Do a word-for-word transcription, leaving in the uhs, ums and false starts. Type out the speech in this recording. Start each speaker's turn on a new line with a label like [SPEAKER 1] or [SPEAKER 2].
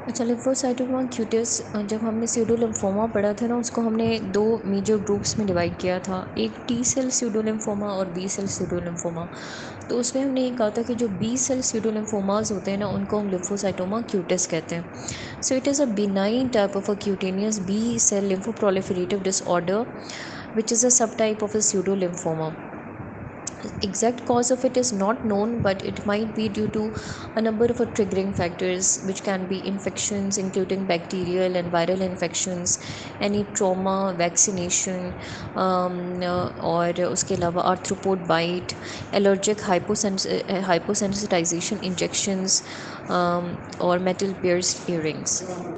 [SPEAKER 1] अच्छा, लिम्फोसाइटोमा क्यूटिस जब हमने स्यूडोलिम्फोमा पढ़ा था ना, उसको हमने दो मेजर ग्रुप्स में डिवाइड किया था, एक टी सेल स्यूडोलिम्फोमा और बी सेल स्यूडोलिम्फोमा। तो उसमें हमने ये कहा था कि जो बी सेल स्यूडोलिम्फोमास होते हैं ना, उनको हम लिम्फोसाइटोमा क्यूटिस कहते हैं। So it is a benign type of a cutaneous B cell lymphoproliferative disorder which is a subtype of a pseudolymphoma. Exact cause of it is not known, but it might be due to a number of triggering factors, which can be infections including bacterial and viral infections, any trauma, vaccination, um, uh, और उसके अलावा arthropod bite, allergic hyposens- uh, hyposensitization injections, um, और metal pierced earrings.